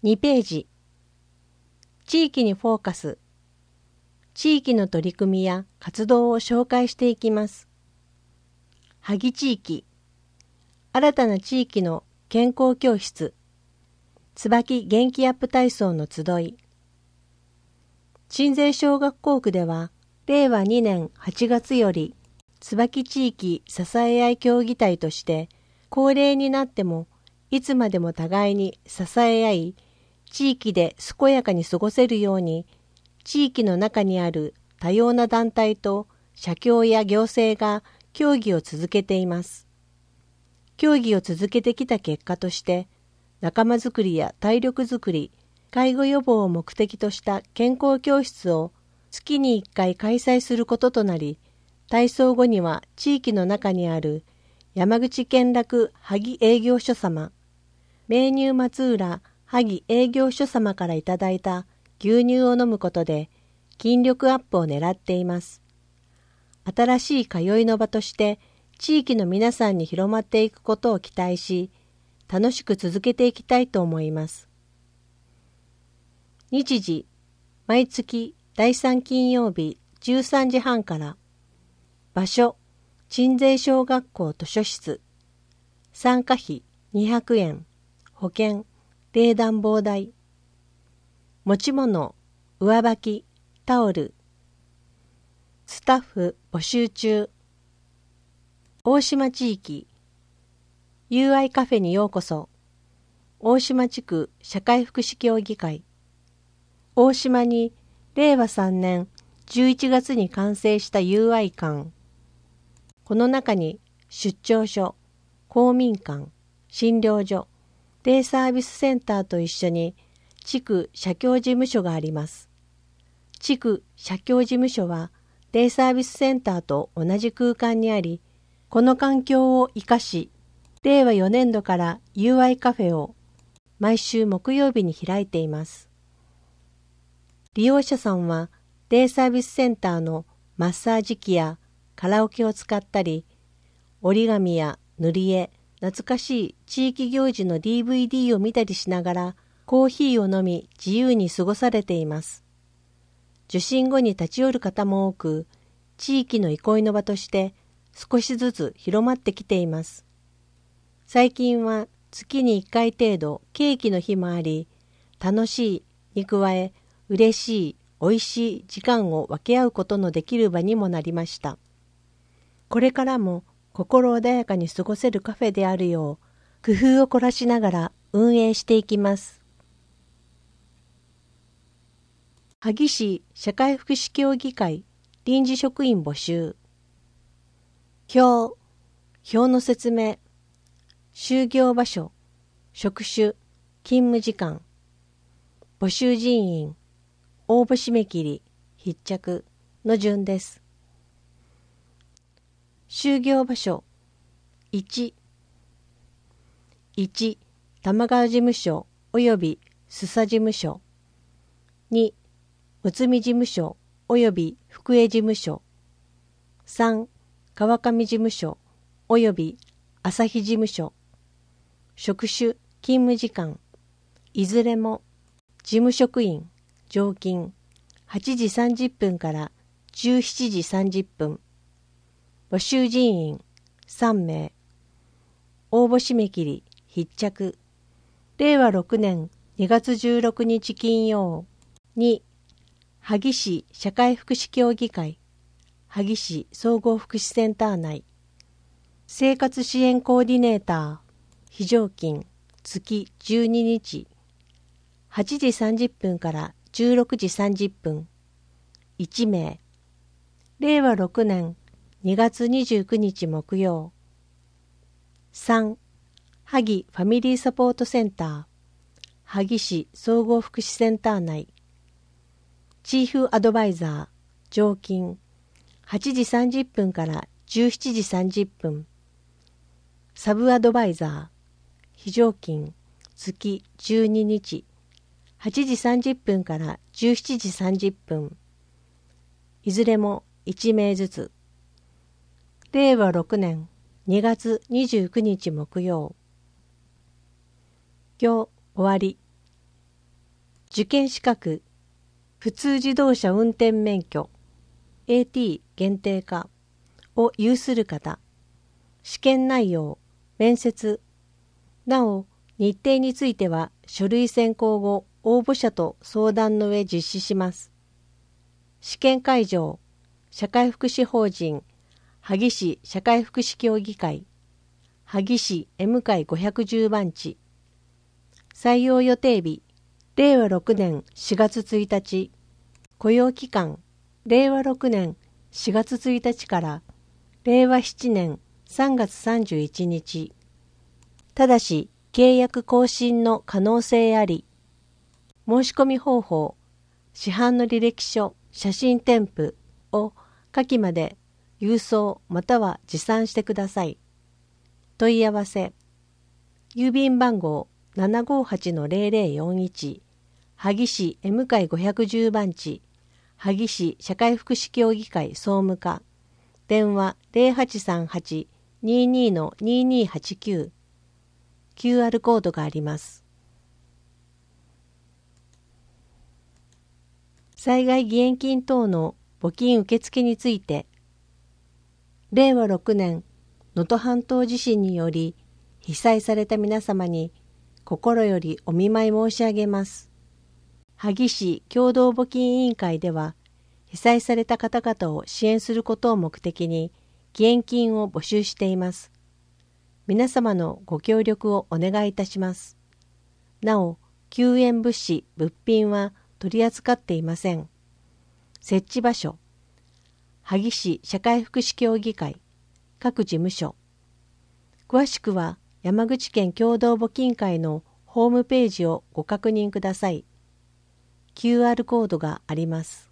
2ページ。地域にフォーカス。地域の取り組みや活動を紹介していきます。萩地域。新たな地域の健康教室。椿元気アップ体操の集い。鎮西小学校区では、令和2年8月より、椿地域支え合い協議体として、高齢になっても、いつまでも互いに支え合い、地域で健やかに過ごせるように、地域の中にある多様な団体と社協や行政が協議を続けています。協議を続けてきた結果として、仲間づくりや体力づくり、介護予防を目的とした健康教室を月に1回開催することとなり、体操後には地域の中にある山口県楽萩営業所様、名乳松浦萩営業所様からいただいた牛乳を飲むことで筋力アップを狙っています。新しい通いの場として地域の皆さんに広まっていくことを期待し、楽しく続けていきたいと思います。日時、毎月第3金曜日13時半から。場所、鎮西小学校図書室。参加費200円。保険、冷暖房代。持ち物、上履き、タオル。スタッフ募集中。大島地域。友愛カフェにようこそ。大島地区社会福祉協議会。大島に令和3年11月に完成した友愛館。この中に出張所、公民館、診療所、デイサービスセンターと一緒に地区社協事務所があります。地区社協事務所はデイサービスセンターと同じ空間にあり、この環境を生かし、令和4年度から友愛カフェを毎週木曜日に開いています。利用者さんはデイサービスセンターのマッサージ機やカラオケを使ったり、折り紙や塗り絵、懐かしい地域行事の DVD を見たりしながらコーヒーを飲み自由に過ごされています。受診後に立ち寄る方も多く、地域の憩いの場として少しずつ広まってきています。最近は月に1回程度ケーキの日もあり、楽しいに加え嬉しい、美味しい時間を分け合うことのできる場にもなりました。これからも心穏やかに過ごせるカフェであるよう工夫を凝らしながら運営していきます。萩市社会福祉協議会臨時職員募集。表の説明、就業場所、職種、勤務時間、募集人員、応募締め切り、必着の順です。就業場所1、玉川事務所及び須佐事務所。2、むつみ事務所及び福江事務所。3、川上事務所及び朝日事務所。職種、勤務時間、いずれも事務職員、常勤、8時30分から17時30分。募集人員、3名。応募締め切り、必着。令和6年2月16日金曜。2、萩市社会福祉協議会、萩市総合福祉センター内。生活支援コーディネーター、非常勤、月12日。8時30分から16時30分。1名。令和6年2月29日木曜。3、萩ファミリーサポートセンター、萩市総合福祉センター内。チーフアドバイザー、常勤、8時30分から17時30分。サブアドバイザー、非常勤、月12日、8時30分から17時30分。いずれも1名ずつ。令和6年2月29日木曜。今日終わり。 受験資格、普通自動車運転免許、AT 限定化を有する方、試験内容、面接、なお、日程については書類選考後、応募者と相談の上実施します。試験会場、社会福祉法人、萩市社会福祉協議会、萩市 M 会510番地。採用予定日、令和6年4月1日。雇用期間、令和6年4月1日から令和7年3月31日。ただし、契約更新の可能性あり。申し込み方法、市販の履歴書、写真添付を下記まで郵送または持参してください。問い合わせ、郵便番号 758-0041、萩市 M 会510番地、萩市社会福祉協議会総務課、電話 0838-22-2289、QR コードがあります。災害義援金等の募金受付について、令和6年能登半島地震により被災された皆様に心よりお見舞い申し上げます。萩市共同募金委員会では、被災された方々を支援することを目的に義援金を募集しています。皆様のご協力をお願いいたします。なお、救援物資・物品は取り扱っていません。設置場所、萩市社会福祉協議会、各事務所。詳しくは山口県共同募金会のホームページをご確認ください。QR コードがあります。